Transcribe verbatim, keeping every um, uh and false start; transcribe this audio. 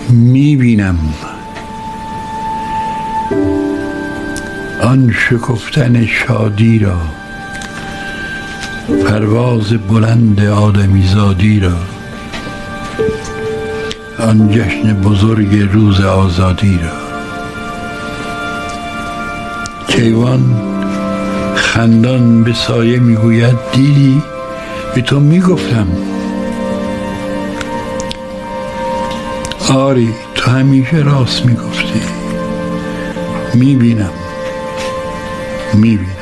میبینم آن شکفتن شادی را، پرواز بلند آدمیزادی را، آن جشن بزرگ روز آزادی را. کیوان خندان به سایه میگوید دیدی؟ به تو میگفتم. آری تو همیشه راست میگفتی. میبینم میبینم